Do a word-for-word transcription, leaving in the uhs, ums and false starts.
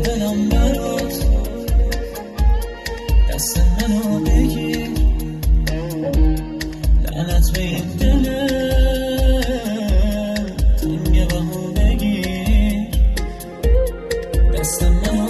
دلم برات، دست منو بگیر، لعنت به این دل تنگ بهو بگیر، دست منو